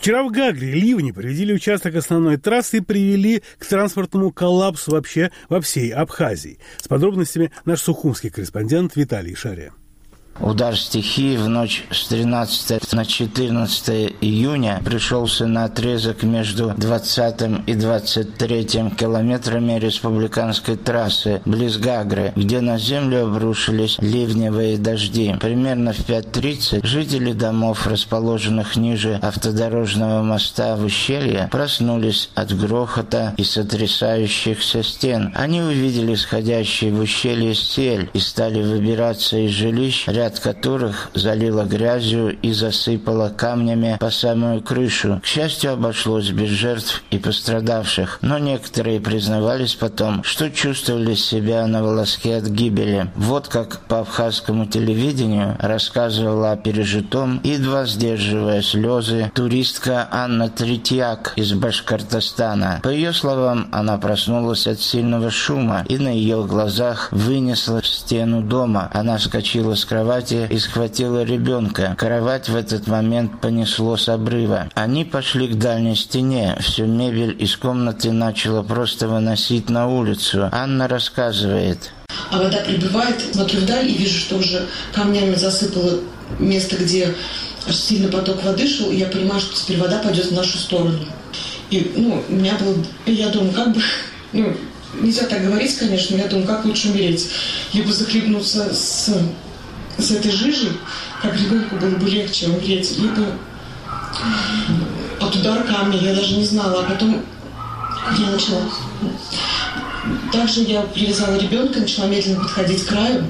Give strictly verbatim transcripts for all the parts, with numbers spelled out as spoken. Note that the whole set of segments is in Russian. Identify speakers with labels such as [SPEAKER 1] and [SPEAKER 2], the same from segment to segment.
[SPEAKER 1] Вчера в Гагре ливни повредили участок основной трассы и привели к транспортному коллапсу вообще во всей Абхазии. С подробностями наш сухумский корреспондент Виталий Шария.
[SPEAKER 2] Удар стихии в ночь с тринадцатого на четырнадцатое июня пришелся на отрезок между двадцатым и двадцать третьим километрами республиканской трассы близ Гагры, где на землю обрушились ливневые дожди. Примерно в пять тридцать жители домов, расположенных ниже автодорожного моста в ущелье, проснулись от грохота и сотрясающихся стен. Они увидели сходящий в ущелье сель и стали выбираться из жилищ, ряд которых залило грязью и засыпало камнями по самую крышу. К счастью, обошлось без жертв и пострадавших, но некоторые признавались потом, что чувствовали себя на волоске от гибели. Вот как по абхазскому телевидению рассказывала о пережитом, едва сдерживая слезы, туристка Анна Третьяк из Башкортостана. По ее словам, она проснулась от сильного шума, и на ее глазах вынесла стену дома. Она вскочила с кровати и схватила ребенка. Кровать в этот момент понесло с обрыва. Они пошли к дальней стене. Всю мебель из комнаты начала просто выносить на улицу. Анна рассказывает.
[SPEAKER 3] А вода прибывает, смотрю вдаль и вижу, что уже камнями засыпало место, где аж сильно поток воды шел, и я понимаю, что теперь вода пойдет в нашу сторону. И, ну, у меня было... Я думаю, как бы... Ну, нельзя так говорить, конечно, но я думаю, как лучше умереть. Либо захлебнуться с... с этой жижей, как ребенку было бы легче умереть, либо от удара камня, я даже не знала, а потом я начала. Также я привязала ребенка, начала медленно подходить к краю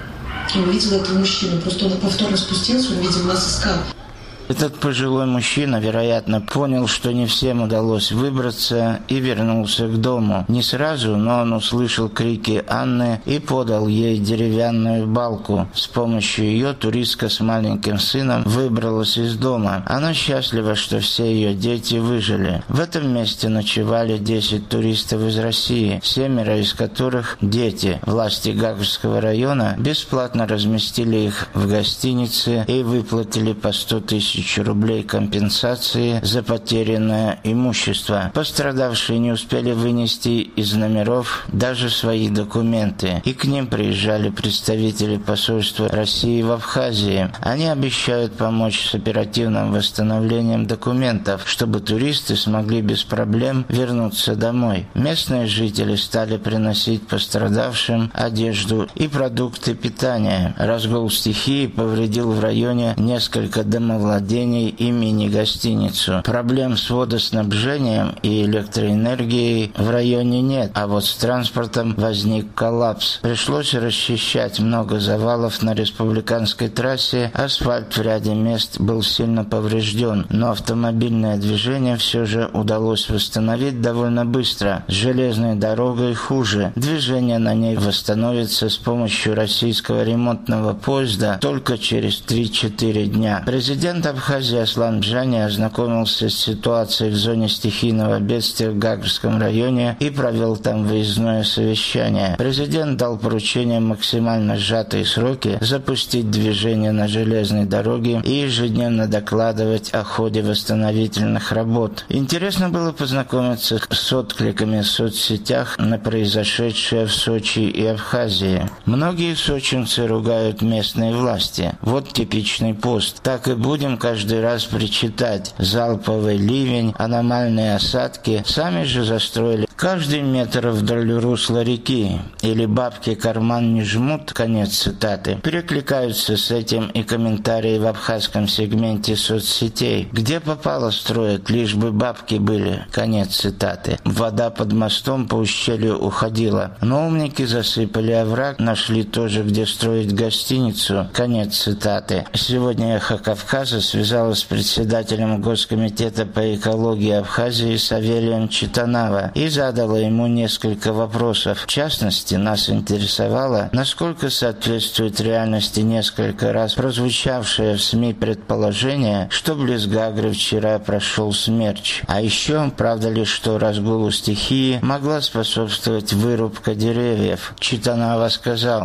[SPEAKER 3] и увидела этого мужчину. Просто он повторно спустился, он, видимо, нас искал.
[SPEAKER 2] Этот пожилой мужчина, вероятно, понял, что не всем удалось выбраться, и вернулся к дому. Не сразу, но он услышал крики Анны и подал ей деревянную балку. С помощью ее туристка с маленьким сыном выбралась из дома. Она счастлива, что все ее дети выжили. В этом месте ночевали десять туристов из России, семеро из которых дети. Власти Гагрского района бесплатно разместили их в гостинице и выплатили по сто тысяч рублей компенсации за потерянное имущество. Пострадавшие не успели вынести из номеров даже свои документы, и к ним приезжали представители посольства России в Абхазии. Они обещают помочь с оперативным восстановлением документов, чтобы туристы смогли без проблем вернуться домой. Местные жители стали приносить пострадавшим одежду и продукты питания. Разгул стихии повредил в районе несколько домовладений и мини-гостиницу. Проблем с водоснабжением и электроэнергией в районе нет, а вот с транспортом возник коллапс. Пришлось расчищать много завалов на республиканской трассе, асфальт в ряде мест был сильно поврежден, но автомобильное движение все же удалось восстановить довольно быстро. С железной дорогой хуже. Движение на ней восстановится с помощью российского ремонтного поезда только через три-четыре дня. Президент Абхазии Аслан Бжани ознакомился с ситуацией в зоне стихийного бедствия в Гагрском районе и провел там выездное совещание. Президент дал поручение максимально сжатые сроки запустить движение на железной дороге и ежедневно докладывать о ходе восстановительных работ. Интересно было познакомиться с откликами в соцсетях на произошедшее в Сочи и Абхазии. Многие сочинцы ругают местные власти. Вот типичный пост. Так и будем каждый раз причитать. Залповый ливень, аномальные осадки. Сами же застроили каждый метр вдоль русла реки. Или бабки карман не жмут, конец цитаты. Перекликаются с этим и комментарии в абхазском сегменте соцсетей. Где попало строят, лишь бы бабки были, конец цитаты. Вода под мостом по ущелью уходила. Но умники засыпали овраг, нашли тоже, где строить гостиницу, конец цитаты. Сегодня «Эхо Кавказа» связалась с председателем Госкомитета по экологии Абхазии Савелием Читанава и задала ему несколько вопросов. В частности, нас интересовало, насколько соответствует реальности несколько раз прозвучавшее в СМИ предположение, что близ Гагры вчера прошел смерч. А еще, правда ли, что разгулу стихии могла способствовать вырубка деревьев? Читанава сказал: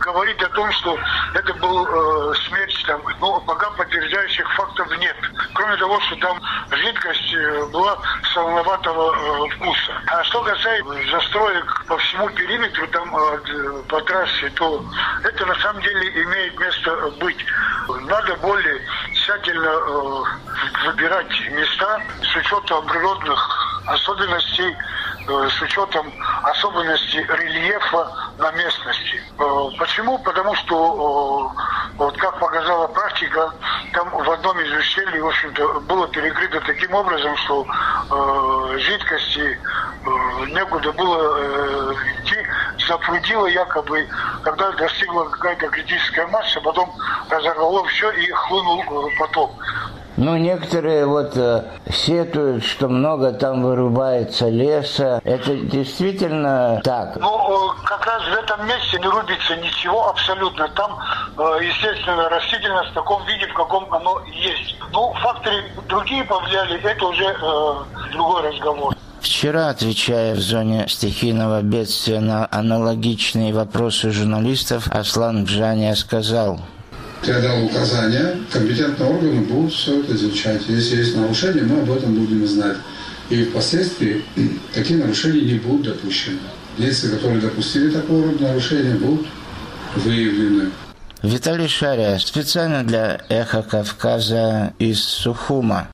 [SPEAKER 4] говорить о том, что это был э, смерть, там, ну, пока подтверждающих фактов нет. Кроме того, что там жидкость э, была солоноватого э, вкуса. А что касается застроек по всему периметру, там, э, по трассе, то это на самом деле имеет место быть. Надо более тщательно э, выбирать места с учетом природных особенностей, э, с учетом особенностей рельефа на местности. Э, почему? Потому что, э, вот как показала практика, там в одном из ущелий, в общем-то, было перекрыто таким образом, что э, жидкости э, некуда было э, идти, запрудило якобы, когда достигла какая-то критическая масса, потом разорвало все и хлынул э, поток.
[SPEAKER 2] Ну, некоторые вот э, сетуют, что много там вырубается леса. Это действительно так?
[SPEAKER 4] Ну, э, как раз в этом месте не рубится ничего абсолютно. Там, э, естественно, растительность в таком виде, в каком оно есть. Ну, факторы другие повлияли, это уже э, другой разговор.
[SPEAKER 2] Вчера, отвечая в зоне стихийного бедствия на аналогичные вопросы журналистов, Аслан Бжания сказал:
[SPEAKER 5] Я дал указания, компетентные органы будут все это изучать. Если есть нарушения, мы об этом будем знать. И впоследствии такие нарушения не будут допущены. Лица, которые допустили такого рода нарушения, будут выявлены.
[SPEAKER 2] Виталий Шария, специально для «Эхо Кавказа» из Сухума.